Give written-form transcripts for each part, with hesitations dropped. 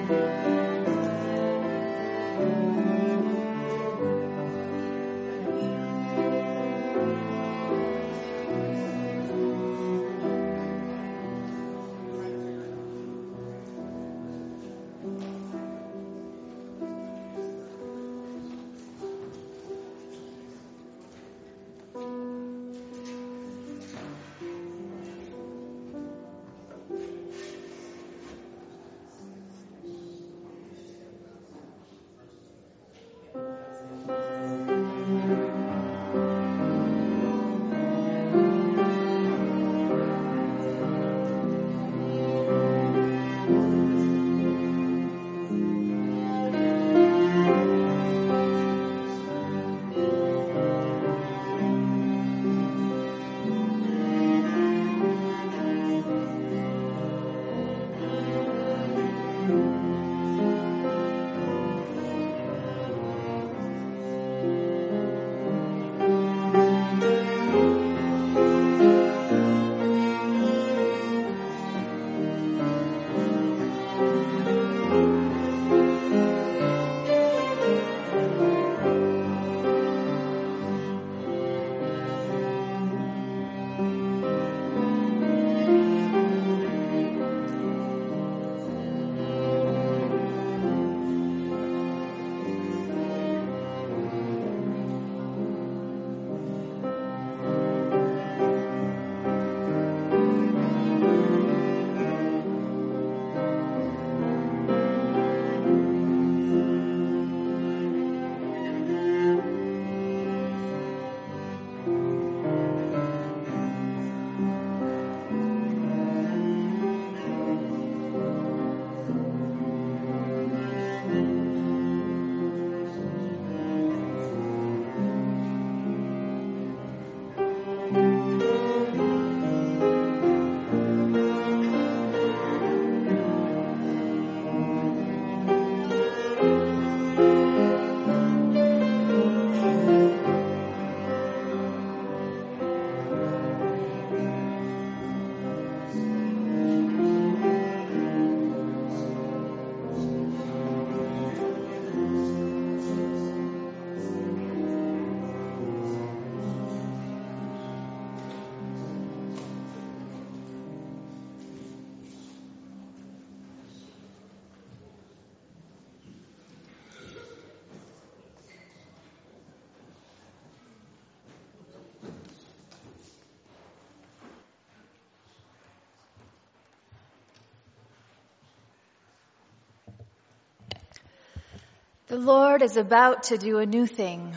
The Lord is about to do a new thing.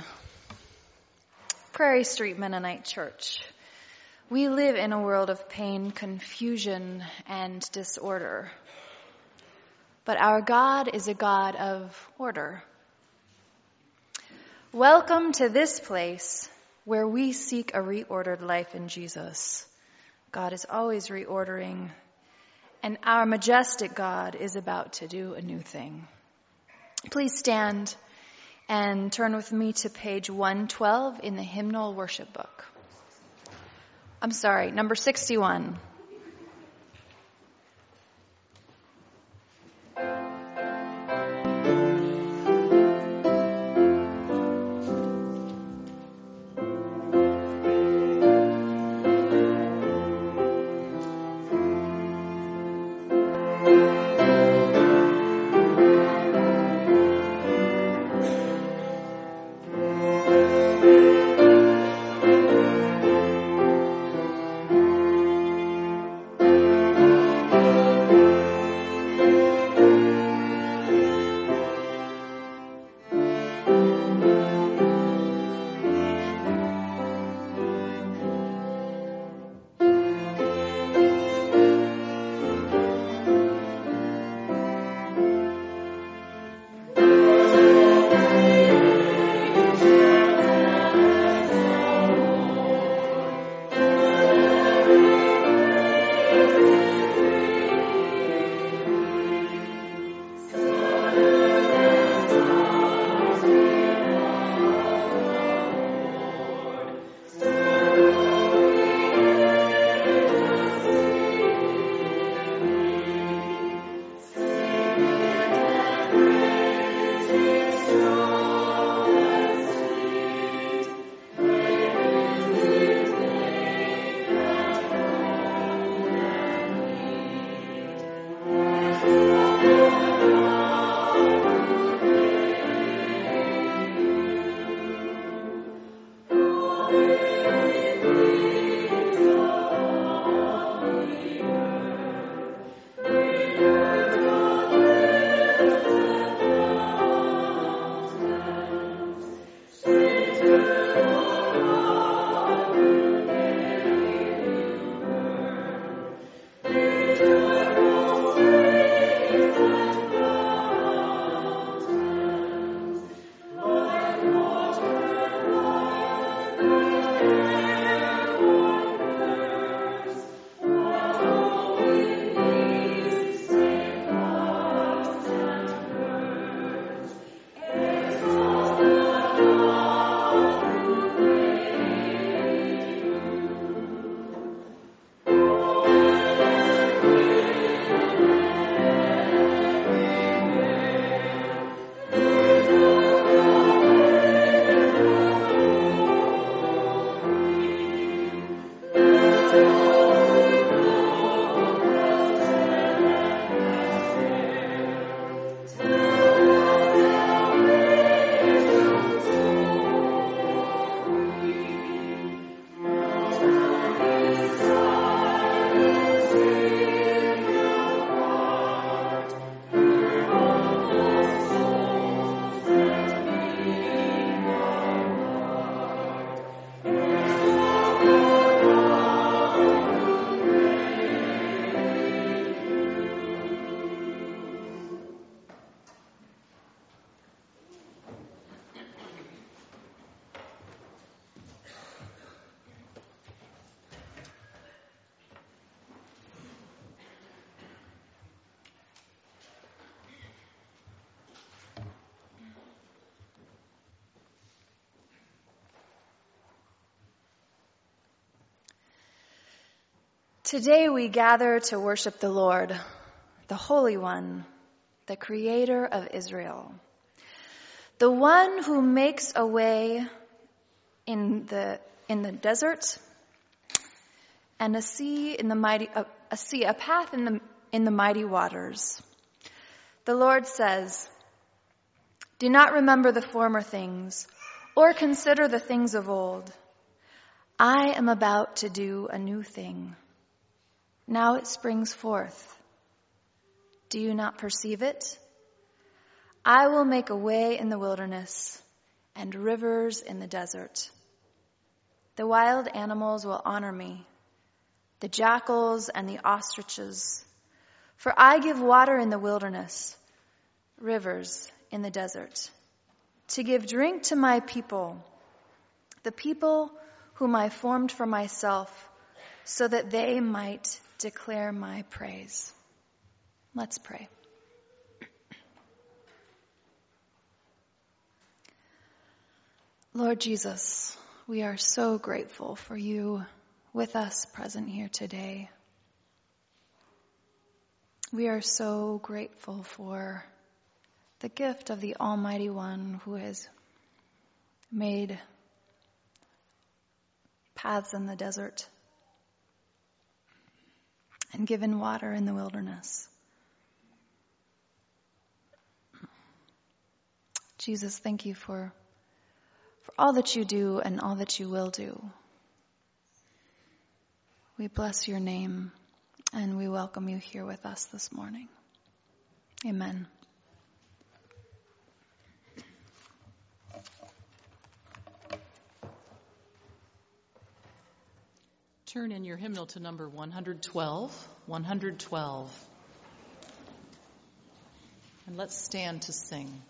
Prairie Street Mennonite Church. We live in a world of pain, confusion, and disorder. But our God is a God of order. Welcome to this place where we seek a reordered life in Jesus. God is always reordering, and our majestic God is about to do a new thing. Please stand and turn with me to page 112 in the hymnal worship book. I'm sorry, number 61. Today we gather to worship the Lord, the Holy One, the Creator of Israel, the one who makes a way in the desert and a path in the mighty waters. The Lord says, "Do not remember the former things, or consider the things of old. I am about to do a new thing. Now it springs forth. Do you not perceive it? I will make a way in the wilderness and rivers in the desert. The wild animals will honor me, the jackals and the ostriches. For I give water in the wilderness, rivers in the desert, to give drink to my people, the people whom I formed for myself, so that they might declare my praise." Let's pray. Lord Jesus, we are so grateful for you with us present here today. We are so grateful for the gift of the Almighty One who has made paths in the desert and given water in the wilderness. Jesus, thank you for all that you do and all that you will do. We bless your name and we welcome you here with us this morning. Amen. Turn in your hymnal to number 112, 112. And let's stand to sing.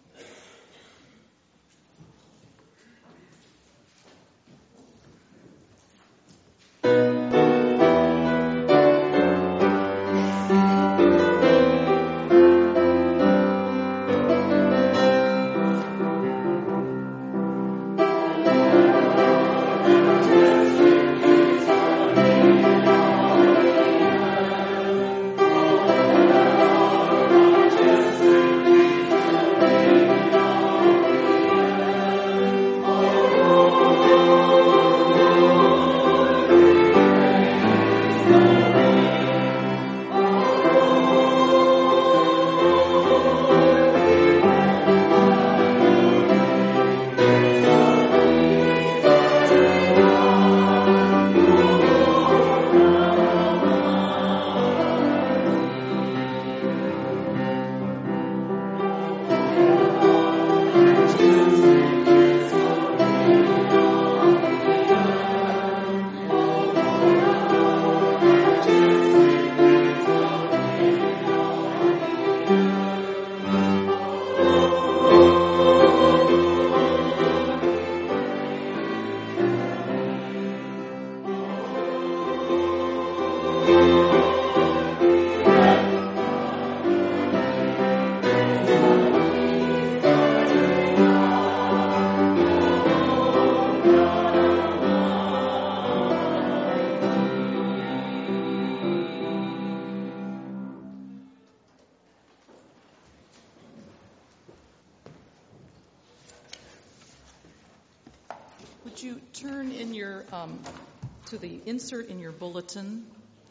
Would you turn in your to the insert in your bulletin,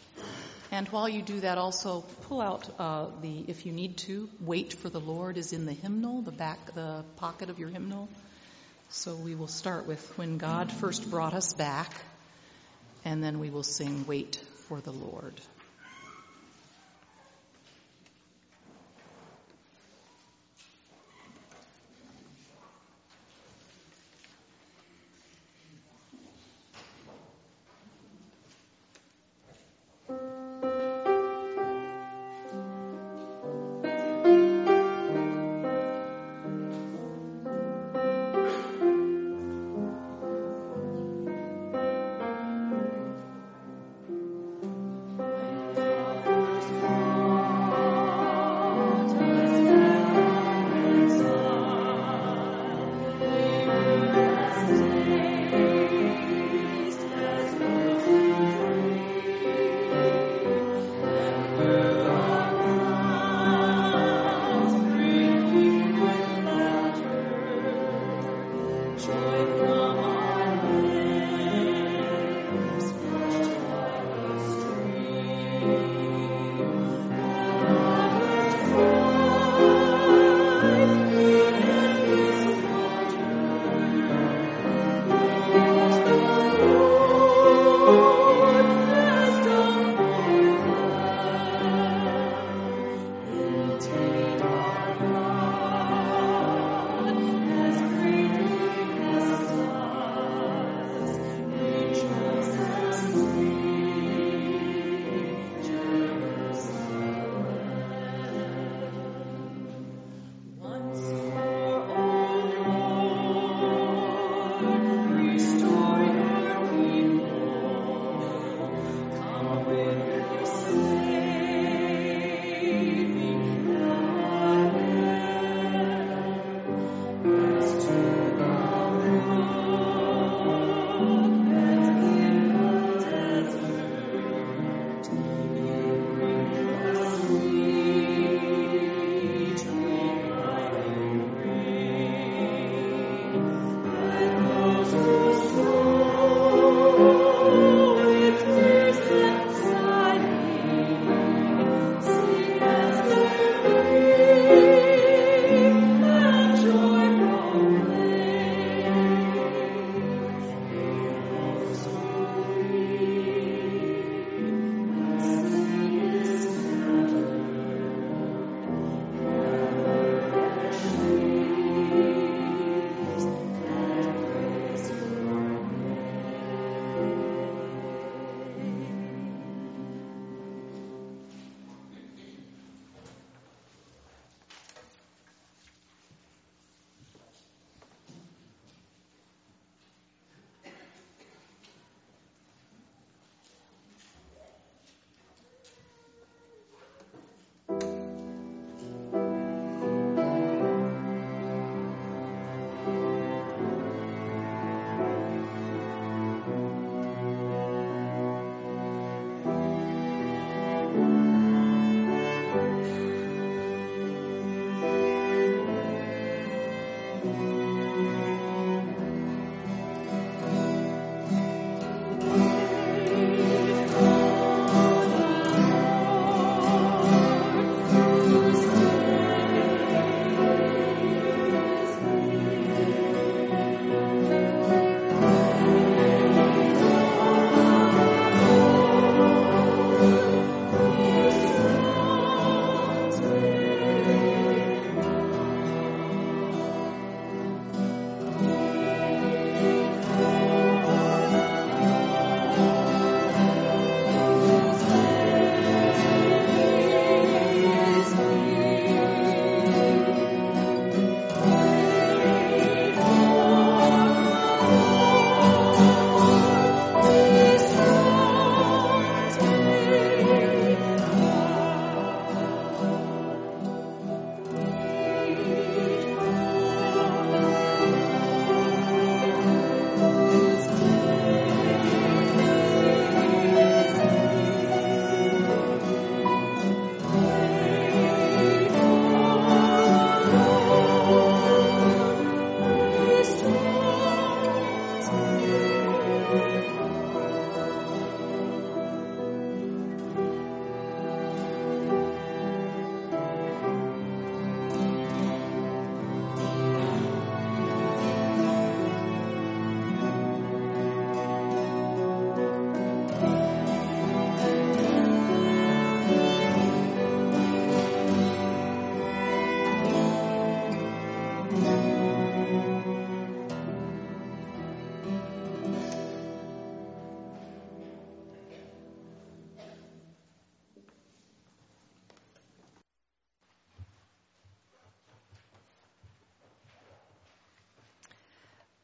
and while you do that, also pull out if you need to, "Wait for the Lord" is in the hymnal, the pocket of your hymnal. So we will start with "When God First Brought Us Back," and then we will sing "Wait for the Lord."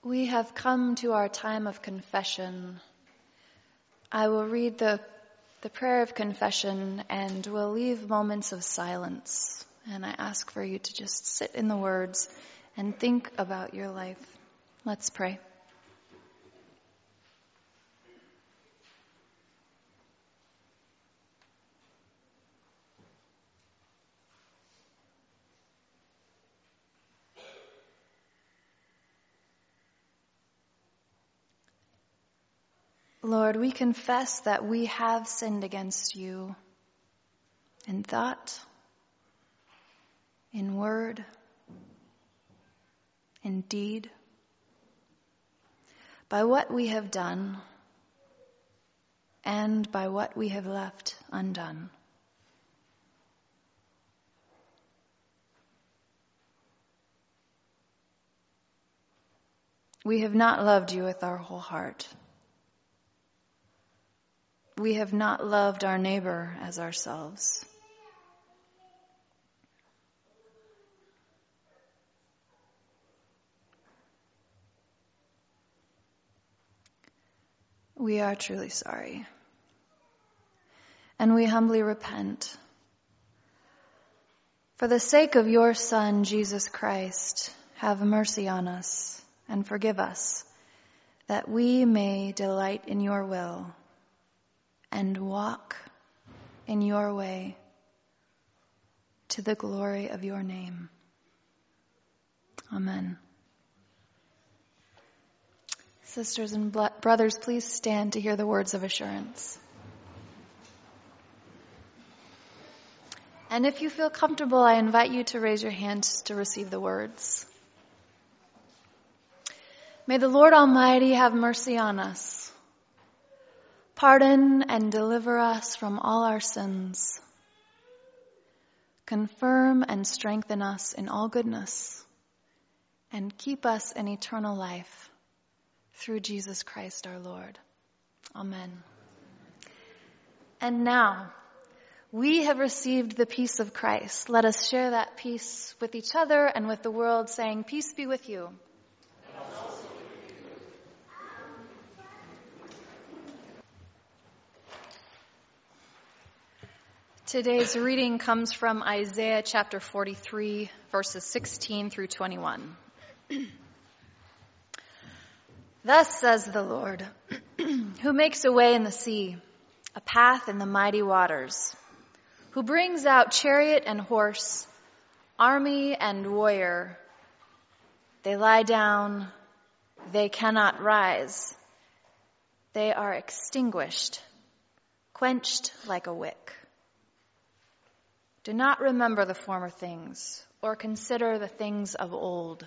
We have come to our time of confession. I will read the prayer of confession and we'll leave moments of silence. And I ask for you to just sit in the words and think about your life. Let's pray. Lord, we confess that we have sinned against you in thought, in word, in deed, by what we have done and by what we have left undone. We have not loved you with our whole heart. We have not loved our neighbor as ourselves. We are truly sorry. And we humbly repent. For the sake of your Son, Jesus Christ, have mercy on us and forgive us, that we may delight in your will and walk in your way to the glory of your name. Amen. Sisters and brothers, please stand to hear the words of assurance. And if you feel comfortable, I invite you to raise your hand to receive the words. May the Lord Almighty have mercy on us, pardon and deliver us from all our sins, confirm and strengthen us in all goodness, and keep us in eternal life through Jesus Christ our Lord. Amen. And now, we have received the peace of Christ. Let us share that peace with each other and with the world, saying, "Peace be with you." Today's reading comes from Isaiah chapter 43, verses 16 through 21. Thus says the Lord, who makes a way in the sea, a path in the mighty waters, who brings out chariot and horse, army and warrior. They lie down, they cannot rise. They are extinguished, quenched like a wick. Do not remember the former things, or consider the things of old.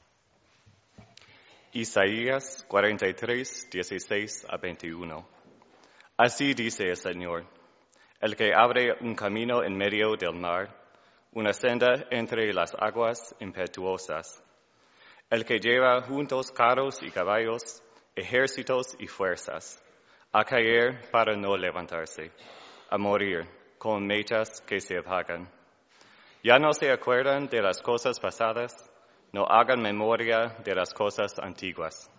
Isaías 43, 16 a 21. Así dice el Señor, el que abre un camino en medio del mar, una senda entre las aguas impetuosas, el que lleva juntos carros y caballos, ejércitos y fuerzas, a caer para no levantarse, a morir con mechas que se apagan. Ya no se acuerdan de las cosas pasadas, no hagan memoria de las cosas antiguas.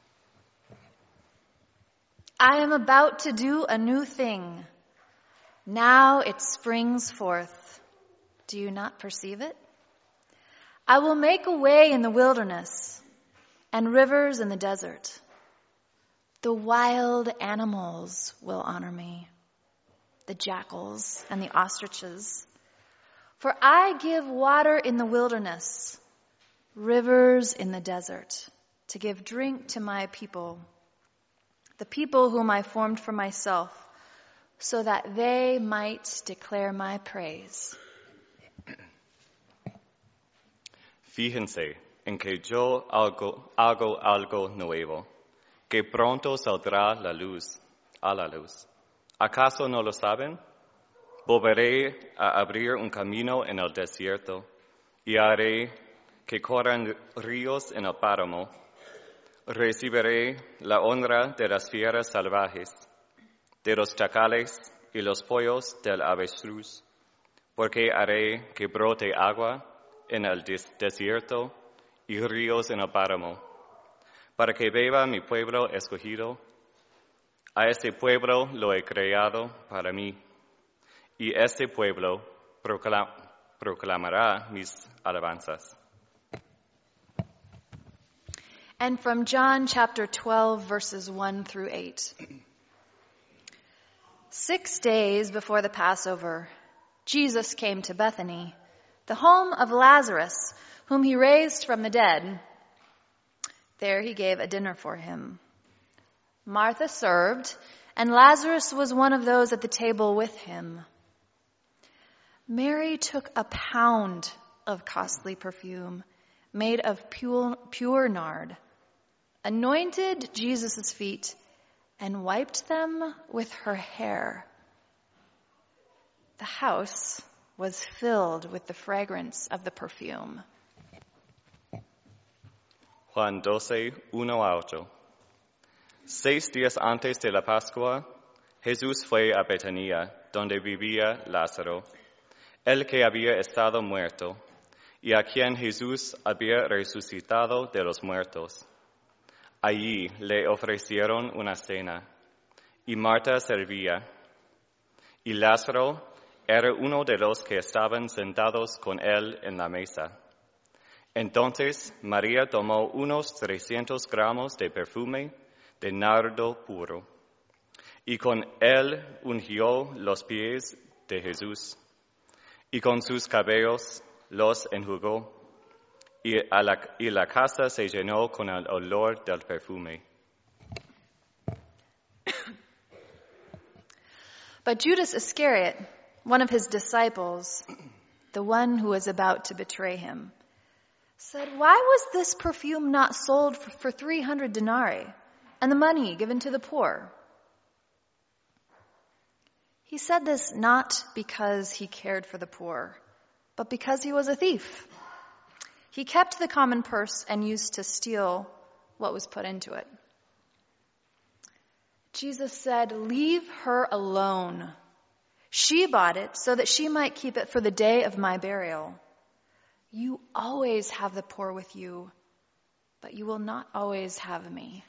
I am about to do a new thing. Now it springs forth. Do you not perceive it? I will make a way in the wilderness and rivers in the desert. The wild animals will honor me, the jackals and the ostriches. For I give water in the wilderness, rivers in the desert, to give drink to my people, the people whom I formed for myself, so that they might declare my praise. Fíjense en que yo hago algo nuevo, que pronto saldrá a la luz. ¿Acaso no lo saben? Volveré a abrir un camino en el desierto y haré que corran ríos en el páramo. Recibiré la honra de las fieras salvajes, de los chacales y los pollos del avestruz, porque haré que brote agua en el desierto y ríos en el páramo. para que beba mi pueblo escogido. A este pueblo lo he creado para mí, y este pueblo proclamará mis alabanzas. And from John chapter 12, verses 1 through 8. 6 days before the Passover, Jesus came to Bethany, the home of Lazarus, whom he raised from the dead. There he gave a dinner for him. Martha served, and Lazarus was one of those at the table with him. Mary took a pound of costly perfume made of pure nard, anointed Jesus' feet, and wiped them with her hair. The house was filled with the fragrance of the perfume. Juan 12, 1-8. 6 días antes de la Pascua, Jesús fue a Betania, donde vivía Lázaro, el que había estado muerto, y a quien Jesús había resucitado de los muertos. Allí le ofrecieron una cena, y Marta servía, y Lázaro era uno de los que estaban sentados con él en la mesa. Entonces María tomó unos 300 gramos de perfume de nardo puro, y con él ungió los pies de Jesús, y con sus cabellos los enjugó, y la casa se llenó con el olor del perfume. But Judas Iscariot, one of his disciples, the one who was about to betray him, said, "Why was this perfume not sold for 300 denarii and the money given to the poor?" He said this not because he cared for the poor, but because he was a thief. He kept the common purse and used to steal what was put into it. Jesus said, "Leave her alone. She bought it so that she might keep it for the day of my burial. You always have the poor with you, but you will not always have me."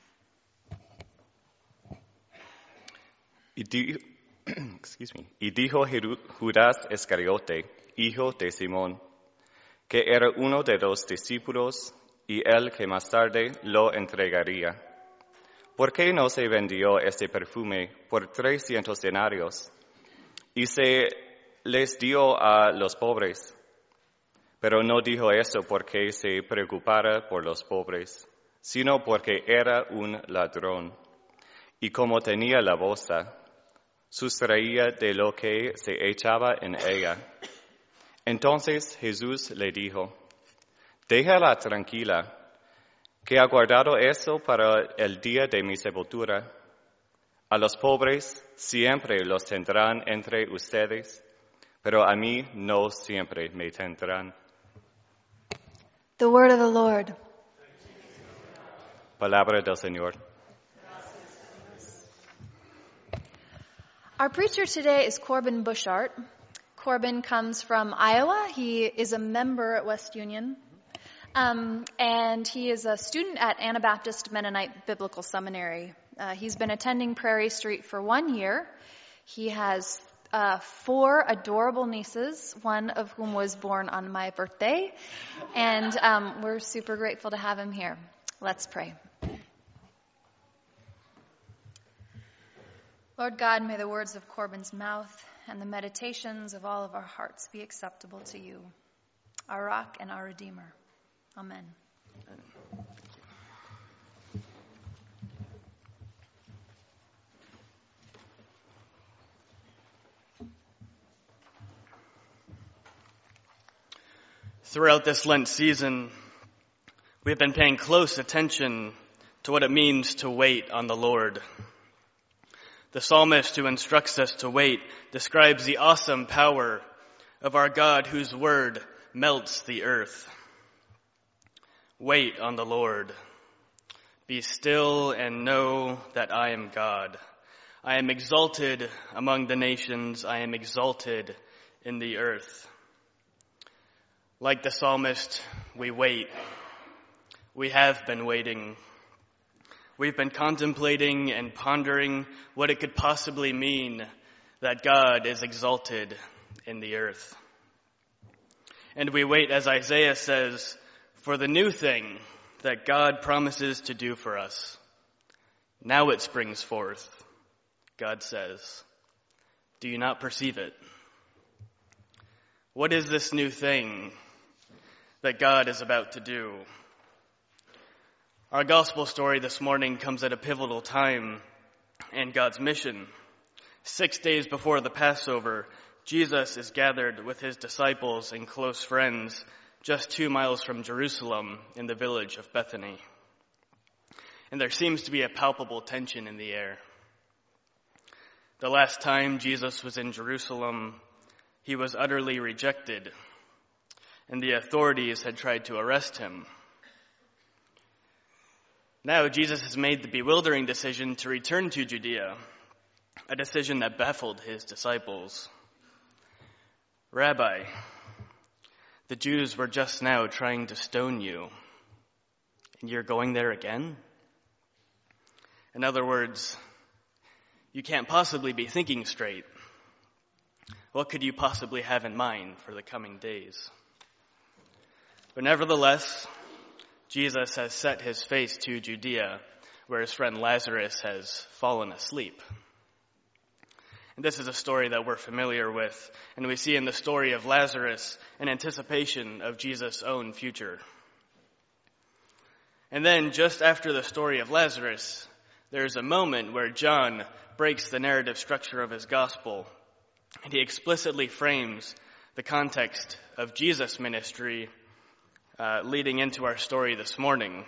Y dijo Judas Iscariote, hijo de Simón, que era uno de los discípulos y el que más tarde lo entregaría: ¿por qué no se vendió este perfume por 300 denarios y se les dio a los pobres? Pero no dijo esto porque se preocupara por los pobres, sino porque era un ladrón, y como tenía la bolsa, sustraía de lo que se echaba en ella. Entonces Jesús le dijo: «Déjala tranquila, que ha guardado eso para el día de mi sepultura. A los pobres siempre los tendrán entre ustedes, pero a mí no siempre me tendrán». The word of the Lord. Palabra del Señor. Our preacher today is Corbin Bushart. Corbin comes from Iowa. He is a member at West Union. And he is a student at Anabaptist Mennonite Biblical Seminary. He's been attending Prairie Street for 1 year. He has 4 adorable nieces, one of whom was born on my birthday. And we're super grateful to have him here. Let's pray. Lord God, may the words of Corbin's mouth and the meditations of all of our hearts be acceptable to you, our rock and our redeemer. Amen. Throughout this Lent season, we've been paying close attention to what it means to wait on the Lord. The psalmist who instructs us to wait describes the awesome power of our God whose word melts the earth. Wait on the Lord. Be still and know that I am God. I am exalted among the nations. I am exalted in the earth. Like the psalmist, we wait. We have been waiting. we've been contemplating and pondering what it could possibly mean that God is exalted in the earth. And we wait, as Isaiah says, for the new thing that God promises to do for us. Now it springs forth, God says. Do you not perceive it? What is this new thing that God is about to do? Our gospel story this morning comes at a pivotal time in God's mission. 6 days before the Passover, Jesus is gathered with his disciples and close friends just 2 miles from Jerusalem in the village of Bethany. And there seems to be a palpable tension in the air. The last time Jesus was in Jerusalem, he was utterly rejected, and the authorities had tried to arrest him. Now Jesus has made the bewildering decision to return to Judea, a decision that baffled his disciples. Rabbi, the Jews were just now trying to stone you, and you're going there again? In other words, you can't possibly be thinking straight. What could you possibly have in mind for the coming days? But nevertheless, Jesus has set his face to Judea, where his friend Lazarus has fallen asleep. And this is a story that we're familiar with, and we see in the story of Lazarus an anticipation of Jesus' own future. And then, just after the story of Lazarus, there's a moment where John breaks the narrative structure of his gospel, and he explicitly frames the context of Jesus' ministry leading into our story this morning.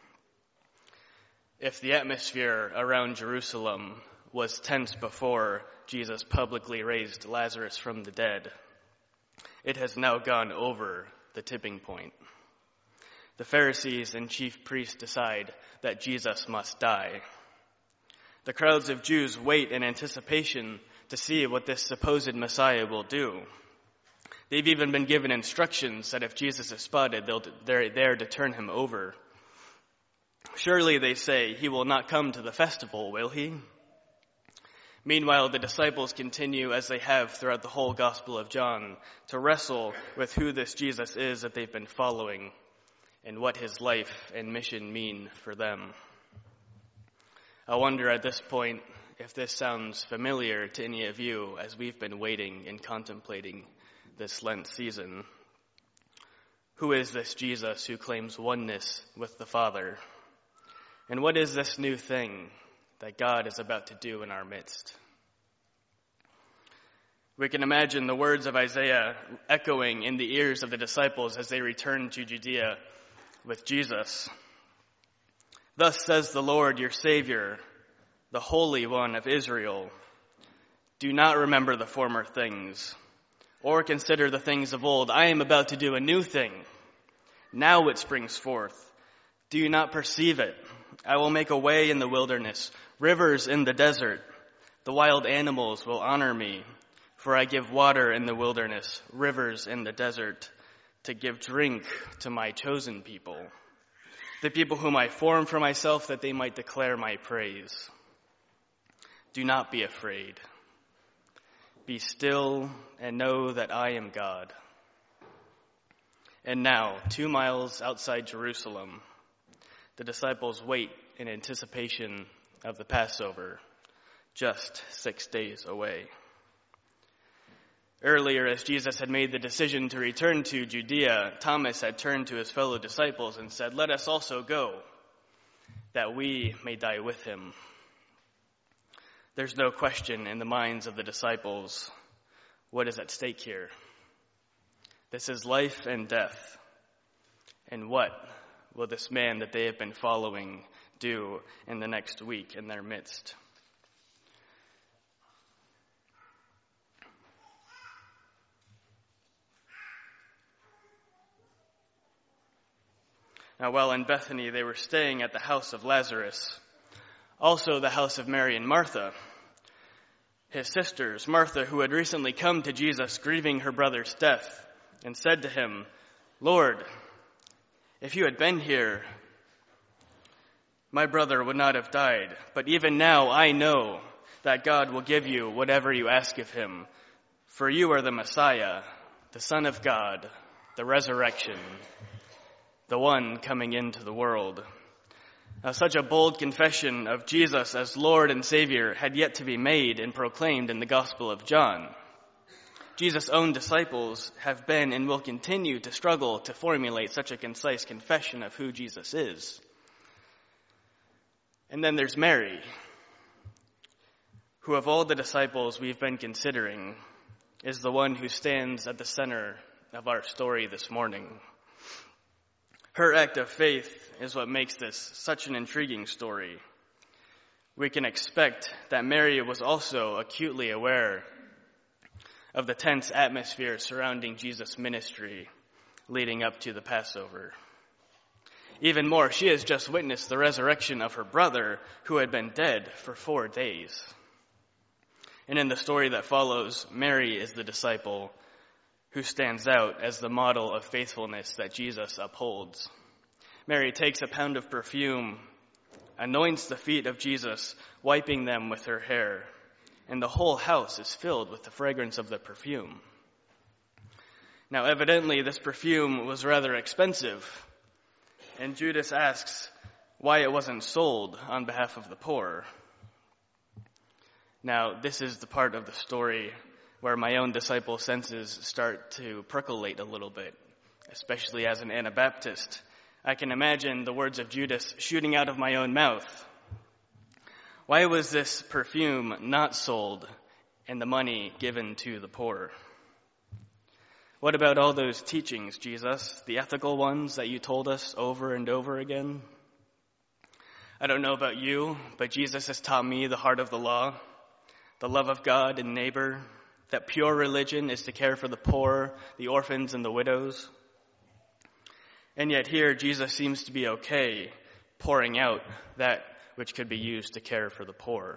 If the atmosphere around Jerusalem was tense before Jesus publicly raised Lazarus from the dead, it has now gone over the tipping point. The Pharisees and chief priests decide that Jesus must die. The crowds of Jews wait in anticipation to see what this supposed Messiah will do. They've even been given instructions that if Jesus is spotted, they're there to turn him over. Surely, they say, he will not come to the festival, will he? Meanwhile, the disciples continue, as they have throughout the whole Gospel of John, to wrestle with who this Jesus is that they've been following and what his life and mission mean for them. I wonder at this point if this sounds familiar to any of you as we've been waiting and contemplating this Lent season. Who is this Jesus who claims oneness with the Father? And what is this new thing that God is about to do in our midst? We can imagine the words of Isaiah echoing in the ears of the disciples as they return to Judea with Jesus. Thus says the Lord, your Savior, the Holy One of Israel. Do not remember the former things, or consider the things of old. I am about to do a new thing. Now it springs forth. Do you not perceive it? I will make a way in the wilderness, rivers in the desert. The wild animals will honor me, for I give water in the wilderness, rivers in the desert, to give drink to my chosen people, the people whom I formed for myself, that they might declare my praise. Do not be afraid. Be still and know that I am God. And now, 2 miles outside Jerusalem, the disciples wait in anticipation of the Passover, just 6 days away. Earlier, as Jesus had made the decision to return to Judea, Thomas had turned to his fellow disciples and said, "Let us also go, that we may die with him." There's no question in the minds of the disciples what is at stake here. This is life and death. And what will this man that they have been following do in the next week in their midst? Now, while in Bethany, they were staying at the house of Lazarus, also the house of Mary and Martha, his sisters. Martha, who had recently come to Jesus grieving her brother's death, and said to him, "Lord, if you had been here, my brother would not have died. But even now I know that God will give you whatever you ask of him. For you are the Messiah, the Son of God, the resurrection, the one coming into the world." Now, such a bold confession of Jesus as Lord and Savior had yet to be made and proclaimed in the Gospel of John. Jesus' own disciples have been and will continue to struggle to formulate such a concise confession of who Jesus is. And then there's Mary, who of all the disciples we've been considering is the one who stands at the center of our story this morning. Her act of faith is what makes this such an intriguing story. We can expect that Mary was also acutely aware of the tense atmosphere surrounding Jesus' ministry leading up to the Passover. Even more, she has just witnessed the resurrection of her brother who had been dead for 4 days. And in the story that follows, Mary is the disciple who stands out as the model of faithfulness that Jesus upholds. Mary takes a pound of perfume, anoints the feet of Jesus, wiping them with her hair, and the whole house is filled with the fragrance of the perfume. Now, evidently, this perfume was rather expensive, and Judas asks why it wasn't sold on behalf of the poor. Now, this is the part of the story where my own disciple senses start to percolate a little bit, especially as an Anabaptist. I can imagine the words of Judas shooting out of my own mouth. Why was this perfume not sold and the money given to the poor? What about all those teachings, Jesus, the ethical ones that you told us over and over again? I don't know about you, but Jesus has taught me the heart of the law, the love of God and neighbor, that pure religion is to care for the poor, the orphans, and the widows. And yet here, Jesus seems to be okay pouring out that which could be used to care for the poor.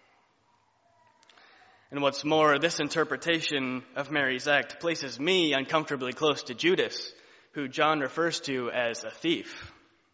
And what's more, this interpretation of Mary's act places me uncomfortably close to Judas, who John refers to as a thief.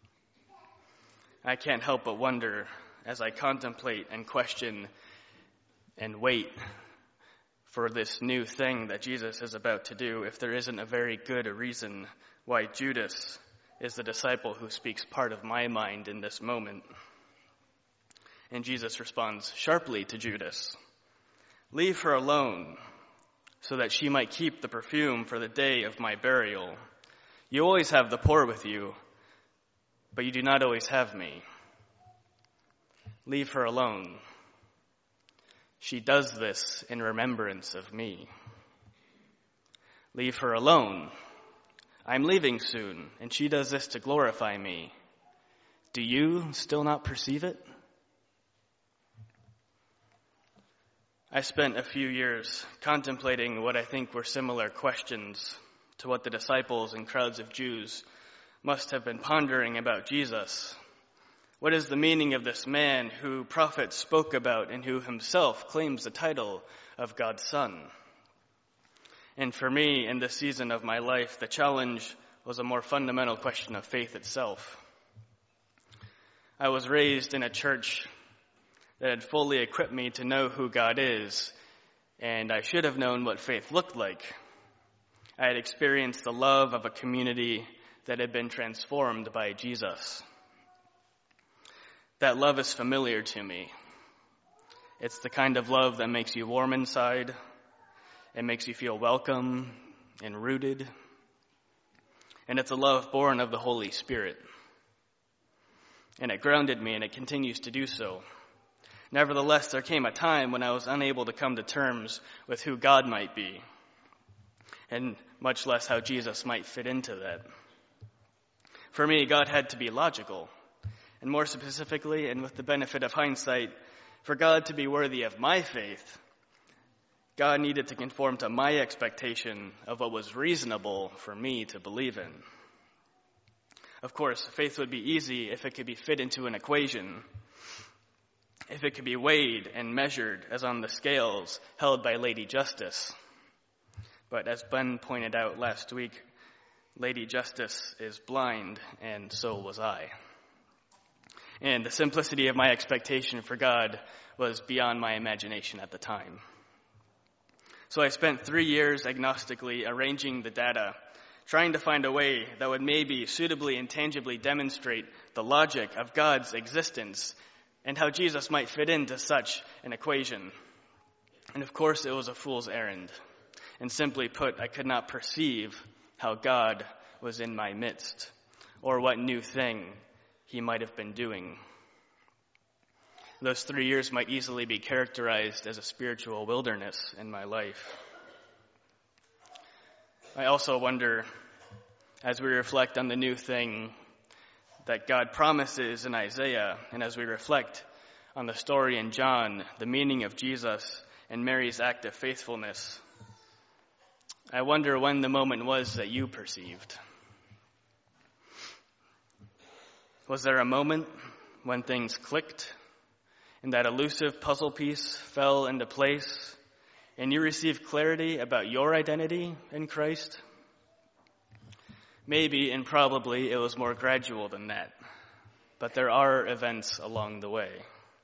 I can't help but wonder, as I contemplate and question and wait for this new thing that Jesus is about to do, if there isn't a very good reason why Judas is the disciple who speaks part of my mind in this moment. And Jesus responds sharply to Judas, "Leave her alone, so that she might keep the perfume for the day of my burial. You always have the poor with you, but you do not always have me. Leave her alone. She does this in remembrance of me. Leave her alone. I'm leaving soon, and she does this to glorify me. Do you still not perceive it?" I spent a few years contemplating what I think were similar questions to what the disciples and crowds of Jews must have been pondering about Jesus. What is the meaning of this man who prophets spoke about and who himself claims the title of God's Son? And for me, in this season of my life, the challenge was a more fundamental question of faith itself. I was raised in a church that had fully equipped me to know who God is, and I should have known what faith looked like. I had experienced the love of a community that had been transformed by Jesus. That love is familiar to me. It's the kind of love that makes you warm inside. It makes you feel welcome and rooted. And it's a love born of the Holy Spirit. And it grounded me, and it continues to do so. Nevertheless, there came a time when I was unable to come to terms with who God might be, and much less how Jesus might fit into that. For me, God had to be logical, and more specifically, and with the benefit of hindsight, for God to be worthy of my faith, God needed to conform to my expectation of what was reasonable for me to believe in. Of course, faith would be easy if it could be fit into an equation, if it could be weighed and measured as on the scales held by Lady Justice. But as Ben pointed out last week, Lady Justice is blind, and so was I. And the simplicity of my expectation for God was beyond my imagination at the time. So I spent 3 years agnostically arranging the data, trying to find a way that would maybe suitably and tangibly demonstrate the logic of God's existence and how Jesus might fit into such an equation. And of course, it was a fool's errand. And simply put, I could not perceive how God was in my midst, or what new thing he might have been doing. Those 3 years might easily be characterized as a spiritual wilderness in my life. I also wonder, as we reflect on the new thing that God promises in Isaiah, and as we reflect on the story in John, the meaning of Jesus and Mary's act of faithfulness, I wonder when the moment was that you perceived. Was there a moment when things clicked and that elusive puzzle piece fell into place and you received clarity about your identity in Christ? Maybe and probably it was more gradual than that, but there are events along the way.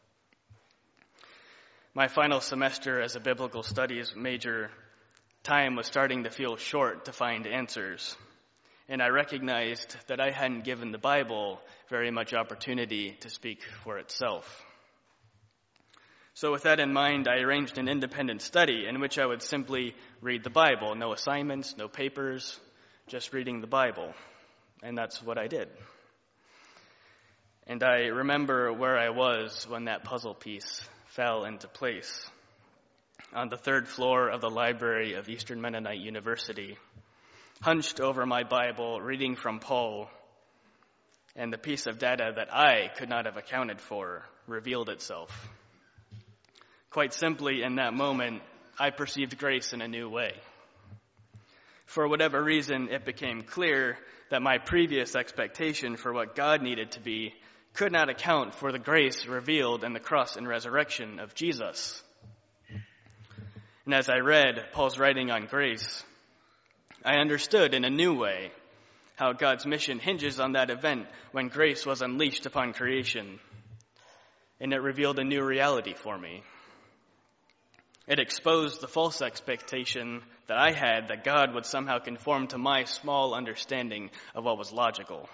My final semester as a biblical studies major, time was starting to feel short to find answers, and I recognized that I hadn't given the Bible very much opportunity to speak for itself. So with that in mind, I arranged an independent study in which I would simply read the Bible. No assignments, no papers, just reading the Bible. And that's what I did. And I remember where I was when that puzzle piece fell into place. On the 3rd floor of the library of Eastern Mennonite University, hunched over my Bible, reading from Paul, and the piece of data that I could not have accounted for revealed itself. Quite simply, in that moment, I perceived grace in a new way. For whatever reason, it became clear that my previous expectation for what God needed to be could not account for the grace revealed in the cross and resurrection of Jesus. And as I read Paul's writing on grace, I understood in a new way how God's mission hinges on that event when grace was unleashed upon creation. And it revealed a new reality for me. It exposed the false expectation that I had that God would somehow conform to my small understanding of what was logical.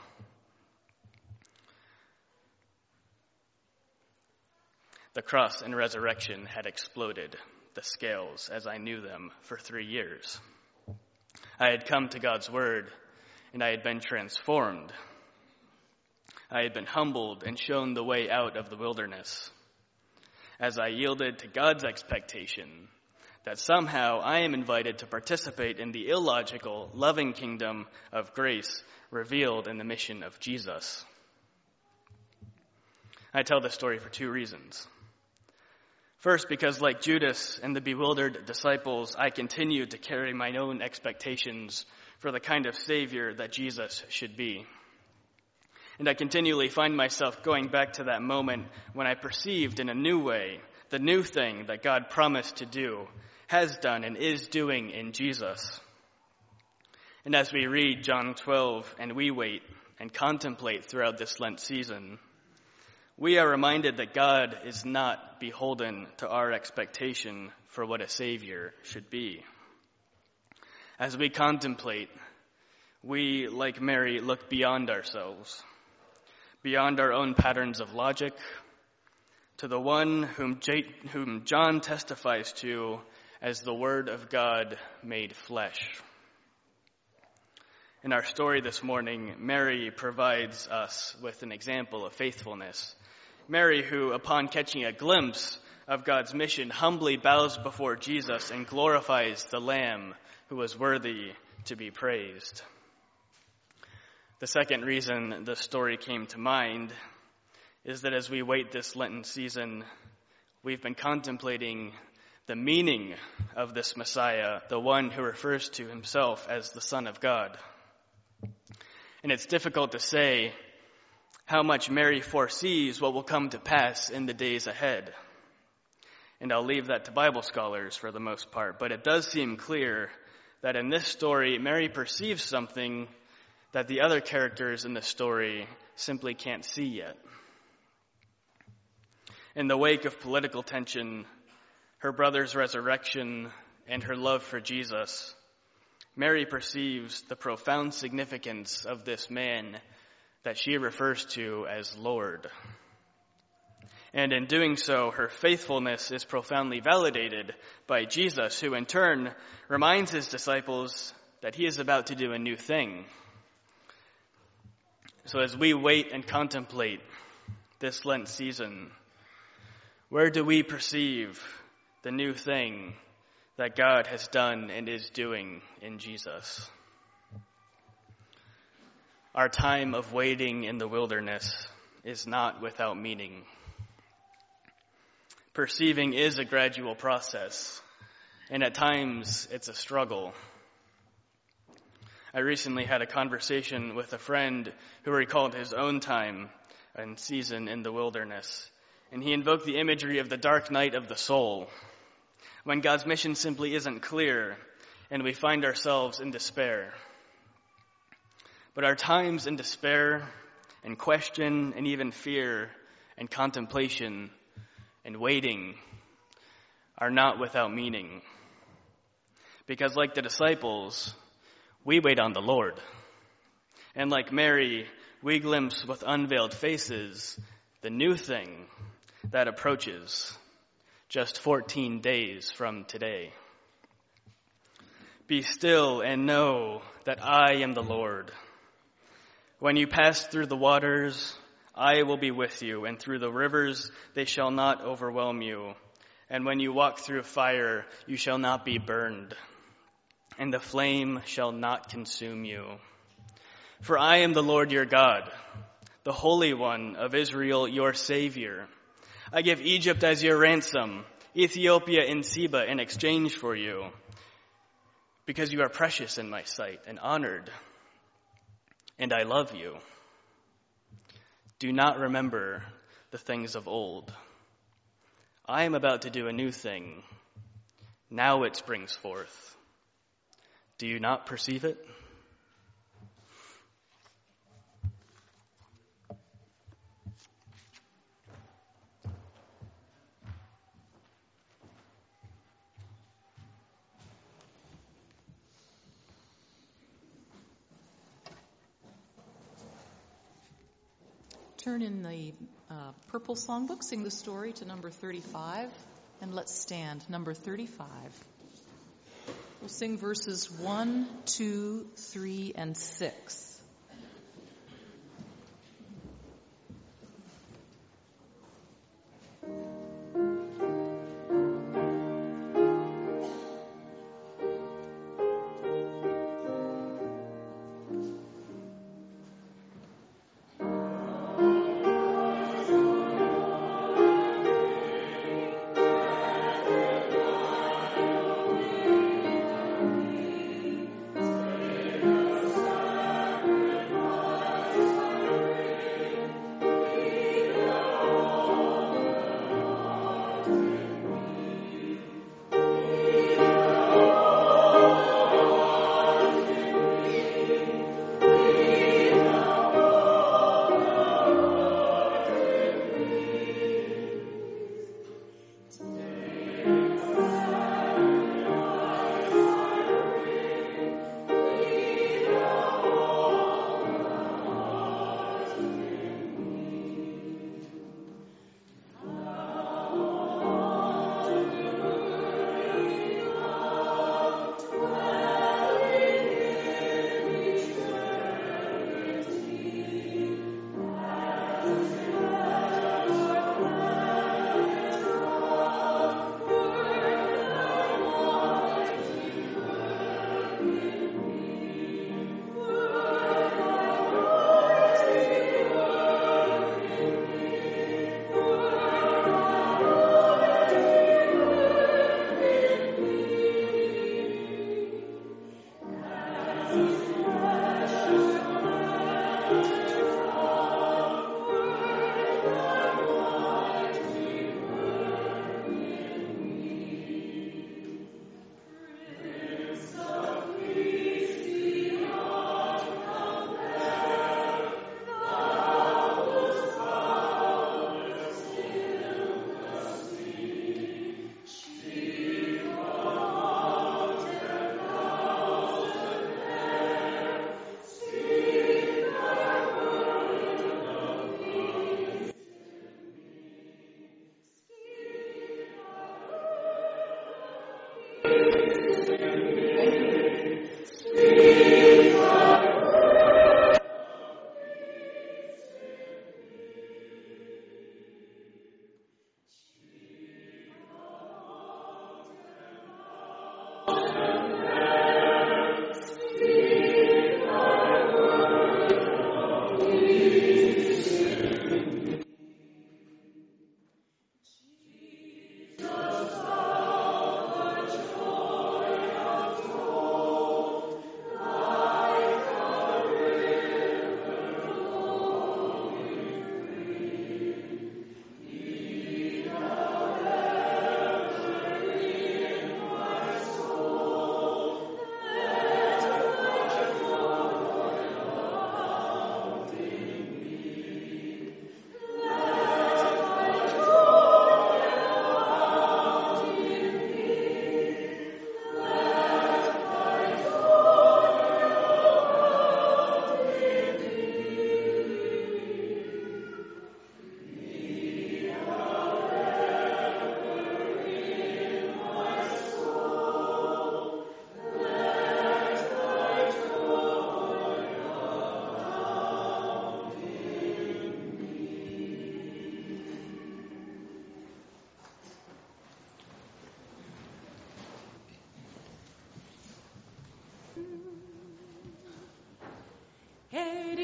The cross and resurrection had exploded the scales as I knew them for 3 years. I had come to God's word, and I had been transformed. I had been humbled and shown the way out of the wilderness. As I yielded to God's expectation that somehow I am invited to participate in the illogical, loving kingdom of grace revealed in the mission of Jesus. I tell this story for 2 reasons. First, because like Judas and the bewildered disciples, I continue to carry my own expectations for the kind of Savior that Jesus should be. And I continually find myself going back to that moment when I perceived in a new way the new thing that God promised to do, has done, and is doing in Jesus. And as we read John 12 and we wait and contemplate throughout this Lent season, we are reminded that God is not beholden to our expectation for what a Savior should be. As we contemplate, we, like Mary, look beyond ourselves, beyond our own patterns of logic, to the one whom John testifies to as the Word of God made flesh. In our story this morning, Mary provides us with an example of faithfulness. Mary, who, upon catching a glimpse of God's mission, humbly bows before Jesus and glorifies the Lamb who was worthy to be praised. The second reason the story came to mind is that as we wait this Lenten season, we've been contemplating the meaning of this Messiah, the one who refers to himself as the Son of God. And it's difficult to say how much Mary foresees what will come to pass in the days ahead. And I'll leave that to Bible scholars for the most part, but it does seem clear that in this story, Mary perceives something that the other characters in the story simply can't see yet. In the wake of political tension, her brother's resurrection, and her love for Jesus, Mary perceives the profound significance of this man that she refers to as Lord. And in doing so, her faithfulness is profoundly validated by Jesus, who in turn reminds his disciples that he is about to do a new thing. So as we wait and contemplate this Lent season, where do we perceive the new thing that God has done and is doing in Jesus? Our time of waiting in the wilderness is not without meaning. Perceiving is a gradual process, and at times it's a struggle. I recently had a conversation with a friend who recalled his own time and season in the wilderness, and he invoked the imagery of the dark night of the soul, when God's mission simply isn't clear and we find ourselves in despair. But our times in despair and question and even fear and contemplation and waiting are not without meaning. Because like the disciples, we wait on the Lord. And like Mary, we glimpse with unveiled faces the new thing that approaches just 14 days from today. Be still and know that I am the Lord. When you pass through the waters, I will be with you, and through the rivers they shall not overwhelm you. And when you walk through fire, you shall not be burned, and the flame shall not consume you. For I am the Lord your God, the Holy One of Israel, your Savior. I give Egypt as your ransom, Ethiopia and Seba in exchange for you, because you are precious in my sight and honored, and I love you. Do not remember the things of old. I am about to do a new thing. Now it springs forth. Do you not perceive it? Turn in the purple songbook, sing the story to number 35, and let's stand. Number 35. We'll sing verses 1, 2, 3, and 6.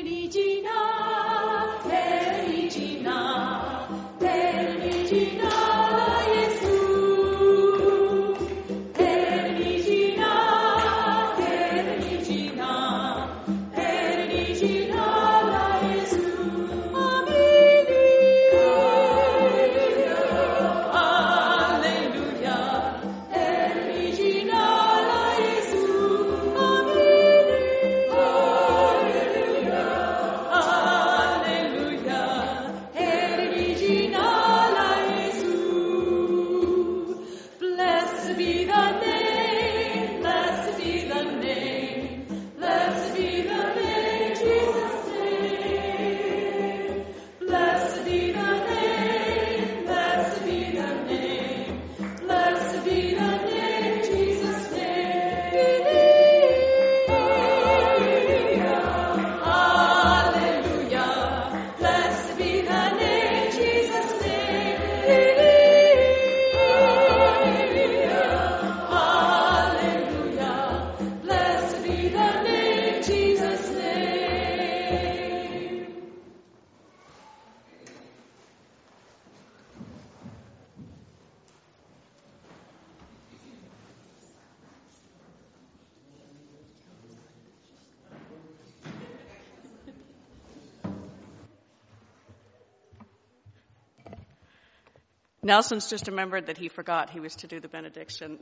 Nelson's just remembered that he forgot he was to do the benediction.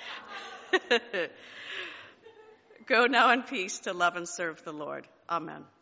Go now in peace to love and serve the Lord. Amen.